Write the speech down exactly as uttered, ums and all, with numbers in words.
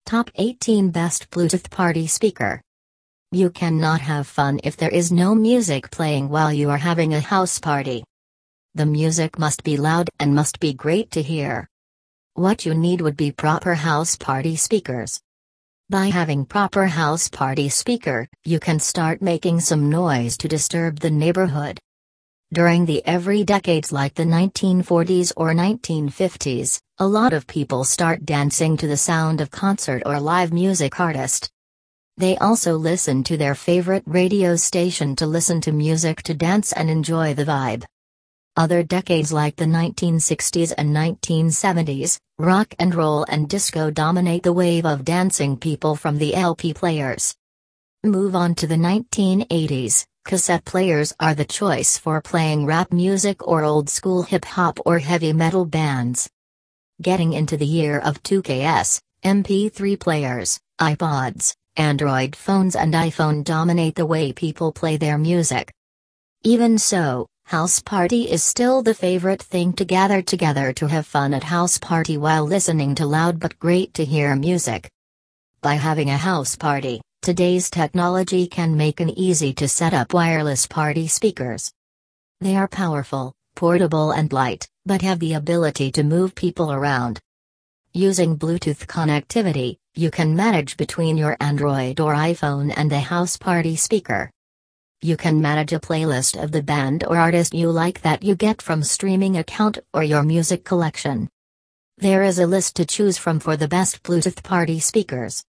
Top eighteen Best Bluetooth Party Speaker. You cannot have fun if there is no music playing while you are having a house party. The music must be loud and must be great to hear. What you need would be proper house party speakers. By having proper house party speaker, you can start making some noise to disturb the neighborhood. During the every decades like the nineteen forties or nineteen fifties, a lot of people start dancing to the sound of concert or live music artist. They also listen to their favorite radio station to listen to music to dance and enjoy the vibe. Other decades like the nineteen sixties and nineteen seventies, rock and roll and disco dominate the wave of dancing people from the L P players. Move on to the nineteen eighties. Cassette players are the choice for playing rap music or old-school hip-hop or heavy metal bands. Getting into the year of two K S, M P three players, iPods, Android phones and iPhone dominate the way people play their music. Even so, house party is still the favorite thing to gather together to have fun at house party while listening to loud but great to hear music. By having a house party, today's technology can make an easy to set up wireless party speakers. They are powerful, portable and light, but have the ability to move people around. Using Bluetooth connectivity, you can manage between your Android or iPhone and the house party speaker. You can manage a playlist of the band or artist you like that you get from streaming account or your music collection. There is a list to choose from for the best Bluetooth party speakers.